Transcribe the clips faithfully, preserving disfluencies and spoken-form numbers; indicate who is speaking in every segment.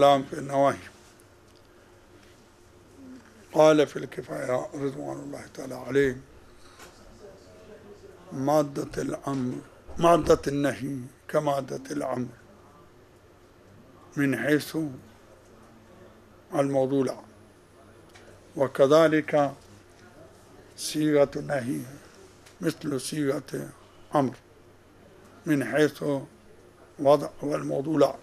Speaker 1: الكلام في النواهي. قال في الكفاية رضوان الله تعالى عليه: مادة الأمر مادة النهي كمادة الأمر من حيث الموضوع، وكذلك صيغة النهي مثل صيغة أمر من حيث وضع والموضوع.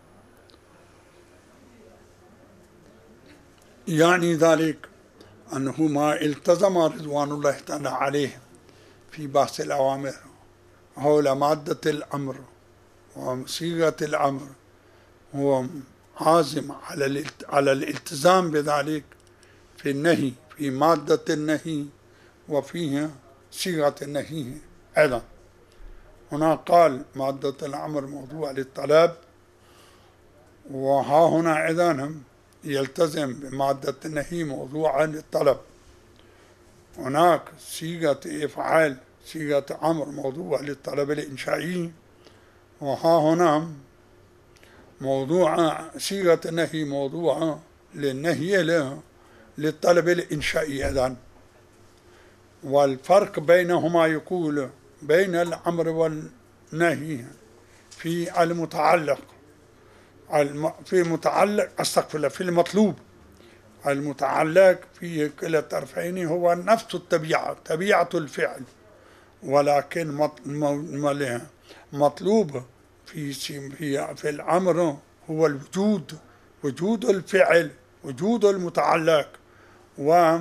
Speaker 1: يعني ذلك أنه ما التزم رضوان الله تعالى عليه في بحث الأوامر حول مادة الأمر وصيغة الأمر هو عازم على على الالتزام بذلك في النهي، في مادة النهي وفيها صيغة النهي أيضا. هنا قال مادة الأمر موضوع للطلب، وها هنا أيضا يلتزم بمادة النهي موضوعا للطلب. هناك صيغة إفعال صيغة أمر موضوع للطلب الإنشائي، وها هنا موضوع صيغة النهي موضوع للنهي له للطلب الإنشائي أيضا. والفرق بينهما يقول بين الأمر والنهي في المتعلق في متعلق استغفر في المطلوب. المتعلق في كلا الطرفين هو نفس الطبيعة، طبيعة الفعل، ولكن مطلوب في في الأمر هو الوجود، وجود الفعل، وجود المتعلق، وفي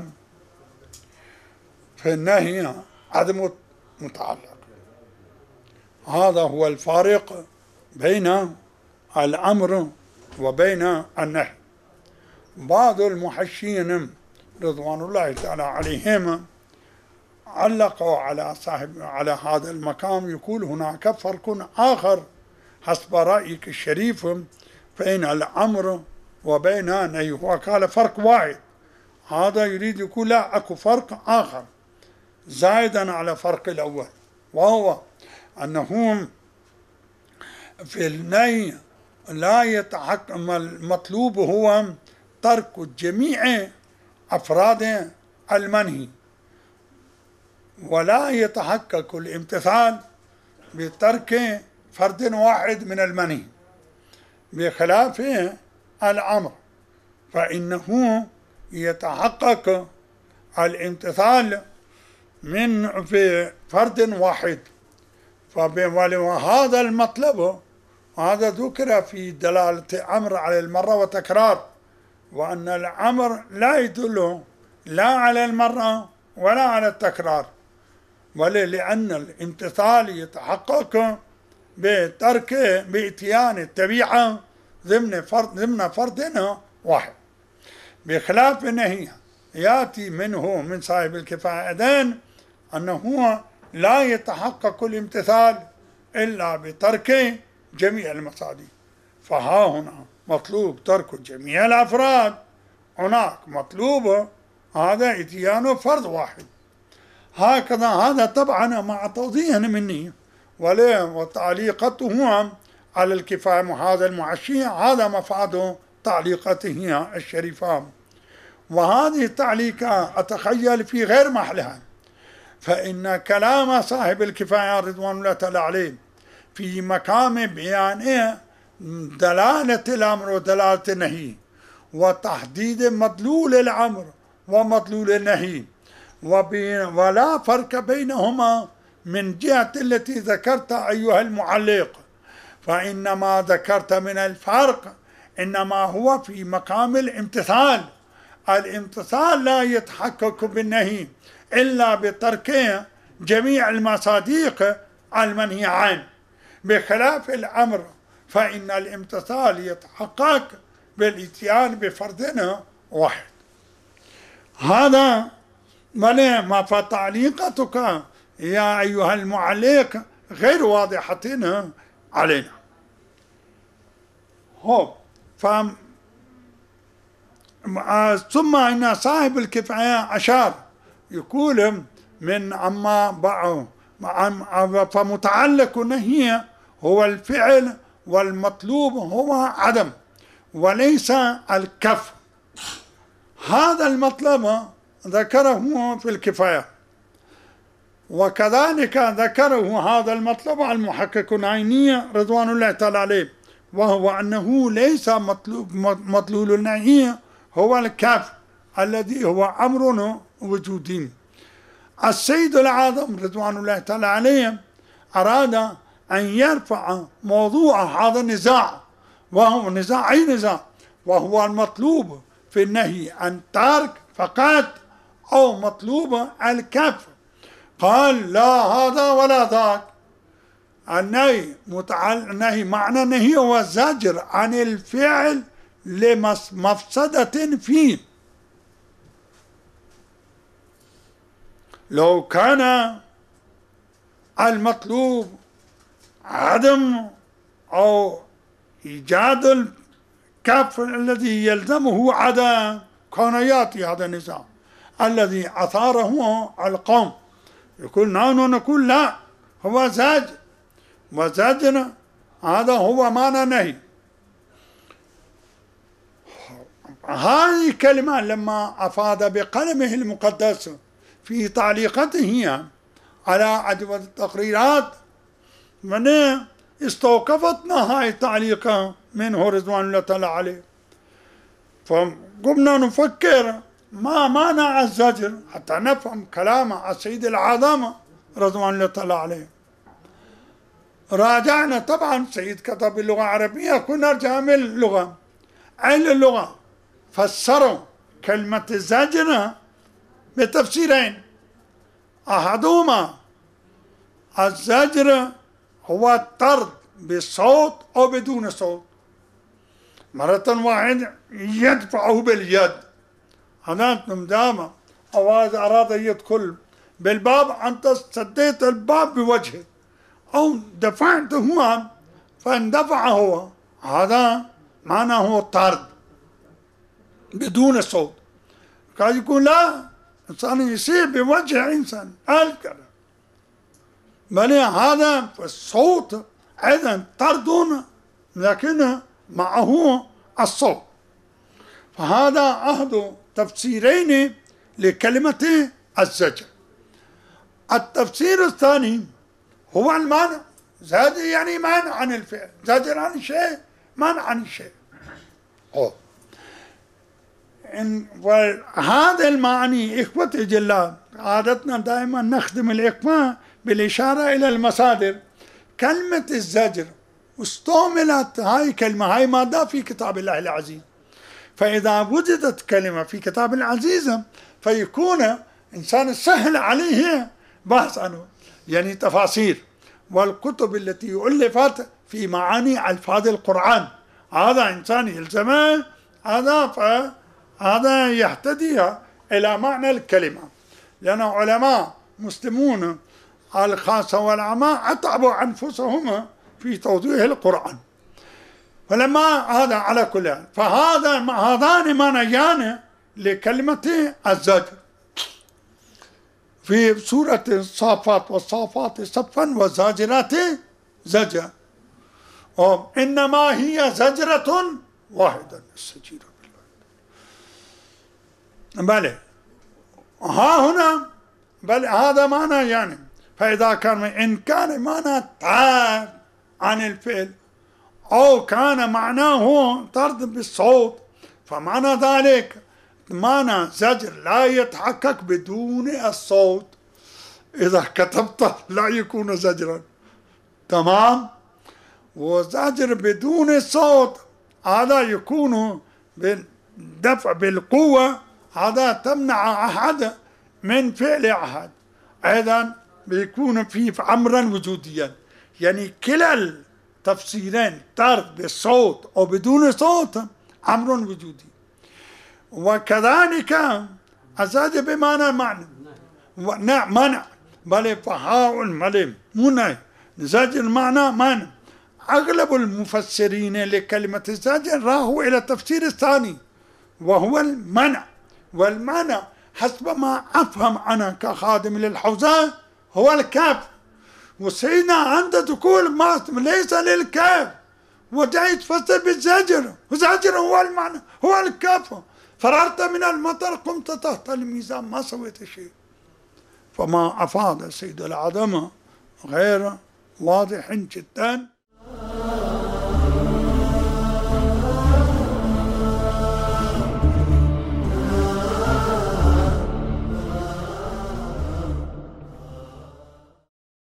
Speaker 1: النهي عدم المتعلق. هذا هو الفارق بين الأمر وبين النهي. بعض المحشين رضوان الله تعالى عليهم علقوا على صاحب على هذا المقام، يقول هناك فرق آخر حسب رأيك الشريف بين الأمر وبين النهي. هو قال فرق واحد، هذا يريد يقول لا، أكو فرق آخر زائدا على فرق الأول، وهو أنهم في النهي لا يتحكم، المطلوب هو ترك جميع أفراد المنهي، ولا يتحقق الامتثال بترك فرد واحد من المنهي، بخلاف الأمر فإنه يتحقق الامتثال من في فرد واحد. وهذا المطلب هذا ذكر في دلالة أمر على المرة وتكرار، وأن الأمر لا يدل لا على المرة ولا على التكرار، ولأن الامتثال يتحقق بترك بإتيان الطبيعة ضمن فرد ضمن فرد واحد، بخلاف النهي يأتي منه من صاحب الكفايتين أنه لا يتحقق الامتثال إلا بترك جميع المصادر. فها هنا مطلوب ترك جميع الأفراد، هناك مطلوب هذا إتيان فرد واحد. هكذا هذا طبعا مع توضيح مني وتعليقته على الكفاية هذا المعشي، هذا مفاد تعليقته الشريفة. وهذه التعليقة أتخيل في غير محلها، فإن كلام صاحب الكفاية رضوان الله تعالى عليه في مقام بيان دلالة الأمر ودلالة النهي وتحديد مدلول الأمر ومدلول النهي، ولا فرق بينهما من جهة التي ذكرت أيها المعلق، فإنما ذكرت من الفرق إنما هو في مقام الامتثال. الامتثال لا يتحقق بالنهي إلا بترك جميع المصادق المنهي عنه، بخلاف الأمر فإن الامتثال يتحقق بالإتيان بفرد واحد. هذا ما فتعليقتك يا أيها المعلق غير واضحة علينا. هو فهم. ثم إن صاحب الكفاية أشار يقول من أما بعض فمتعلق النهي هو الفعل والمطلوب هو عدم، وليس الكف. هذا المطلب ذكره في الكفاية، وكذلك ذكره هذا المطلب المحقق العيني رضوان الله تعالى عليه، وهو أنه ليس مطلوب مطلول النهي هو الكف الذي هو أمر وجودي. السيد العظم رضوان الله تعالى عليه أراد أن يرفع موضوع هذا النزاع، وهو نزاع أي نزاع، وهو المطلوب في النهي عن ترك فقط أو مطلوب الكف. قال لا هذا ولا ذاك. النهي متعلق النهي معنى النهي هو الزجر عن الفعل لمفسدة فيه. لو كان المطلوب عدم أو إيجاد الكف الذي يلزمه عدم، كان يأتي هذا النزاع الذي أثاره القوم، يقول نحن نقول لا هو زاجر، وزاجر هذا هو معنى نهي. هذه الكلمة لما أفاد بقلمه المقدس في تعليقته على عجبة التقريرات، من استوقفتنا هاي التعليقة منه رضوان الله تعالى عليه، فقمنا نفكر ما معنى الزجر حتى نفهم كلام السيد العظام رضوان الله تعالى عليه. راجعنا طبعا سيد كتب اللغة العربية، كنا نرجع من اللغة. أهل اللغة فسروا كلمة الزجر بتفسيرين، أحدهما الزجر هو الطرد بالصوت أو بدون صوت، مرة واحدة يدفعه باليد، هذا دامة أو هذا أراد يدخل بالباب، أنت سديت الباب بوجهه أو دفعته فاندفع هو، هذا معناه الطرد بدون صوت. قد يقول لا إنسان يصير بوجه إنسان الكلام، بل هذا في الصوت أيضا طرد لكن معه الصوت. فهذا أحد تفسيرين لكلمة الزجر. التفسير الثاني هو المعنى، زاجر يعني منع عن الفعل، زاجر عن شيء منع عن شيء. وهذا المعني إخوتي جلال، عادتنا دائما نخدم الإخوة بالإشارة إلى المصادر. كلمة الزجر استعملت هاي كلمة هاي مادة في كتاب الله العزيز، فإذا وجدت كلمة في كتاب العزيز فيكون إنسان سهل عليه بحث عنه، يعني تفاسير والكتب التي ألفت في معاني ألفاظ القرآن، هذا إنسان يلزمه هذا فهذا يهتدي إلى معنى الكلمة، لأن علماء مسلمون الخاصة والعامة أتعبوا أنفسهم في توضيح القرآن. فلما هذا على كل حال، فهذا هذان معنيان لكلمة الزجر في سورة الصافات، والصافات صفا والزاجرات زجرا، إنما هي زجرة واحدة السجير بالله. بل ها هنا بل هذا معنى يعني، فإذا كان إن كان معنى تعب عن الفعل أو كان معناه طرد بالصوت، فمعنى ذلك معنى زجر لا يتحقق بدون الصوت. إذا كتبت لا يكون زجرا، تمام. وزجر بدون الصوت هذا يكون بالدفع بالقوة، هذا تمنع أحد من فعل أحد، أيضا بيكون فيه أمرا وجوديا، يعني كلا التفسيرين طرد بالصوت أو بدون صوت أمر وجودي. وكذلك الزجر بمعنى معنى نعم منع، بل فهاء بل منع زجر معنى معنى. أغلب المفسرين لكلمة الزجر راهوا إلى التفسير الثاني وهو المنع، والمنع حسب ما أفهم أنا كخادم للحوزة هو الكاف. وسيدنا أنت تقول ما ليس للكاف، وجاي تفسر بالزجر، وزجر هو المعنى، هو الكاف. فررت من المطر قمت تحت الميزان، ما سويت شيء. فما أفاد سيد العظمة غير واضح جدا.